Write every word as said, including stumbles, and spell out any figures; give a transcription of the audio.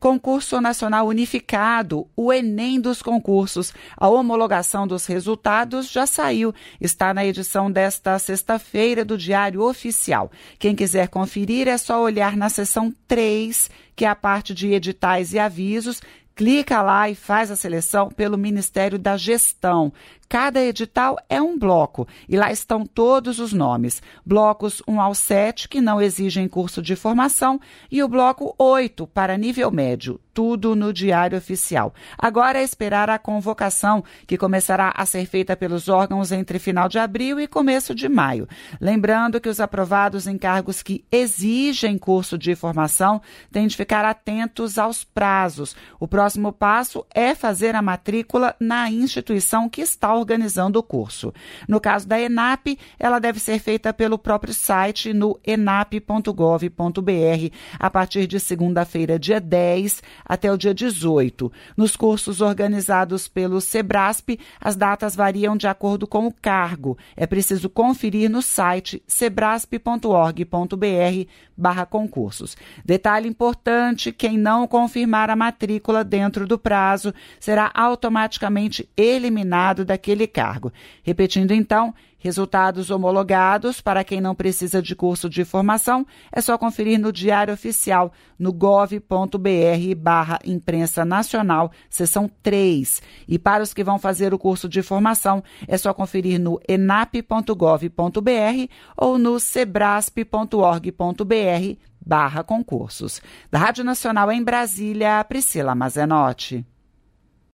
Concurso Nacional Unificado, o Enem dos concursos. A homologação dos resultados já saiu. Está na edição desta sexta-feira do Diário Oficial. Quem quiser conferir é só olhar na seção três, que é a parte de editais e avisos. Clica lá e faz a seleção pelo Ministério da Gestão. Cada edital é um bloco e lá estão todos os nomes. Blocos um ao sete, que não exigem curso de formação, e o bloco oito, para nível médio. Tudo no Diário Oficial. Agora é esperar a convocação, que começará a ser feita pelos órgãos entre final de abril e começo de maio. Lembrando que os aprovados em cargos que exigem curso de formação têm de ficar atentos aos prazos. O próximo passo é fazer a matrícula na instituição que está organizando o curso. No caso da ENAP, ela deve ser feita pelo próprio site no enap ponto gov ponto br a partir de segunda-feira, dia dez, até o dia dezoito. Nos cursos organizados pelo Sebrasp, as datas variam de acordo com o cargo. É preciso conferir no site sebrasp ponto org ponto br barra concursos. Detalhe importante: quem não confirmar a matrícula dentro do prazo será automaticamente eliminado daquele cargo. Repetindo então, resultados homologados para quem não precisa de curso de formação é só conferir no Diário Oficial, no gov ponto br barra imprensa nacional, seção três. E para os que vão fazer o curso de formação é só conferir no enap ponto gov ponto br ou no sebrasp ponto org ponto br barra concursos. Da Rádio Nacional em Brasília, Priscila Mazenotti.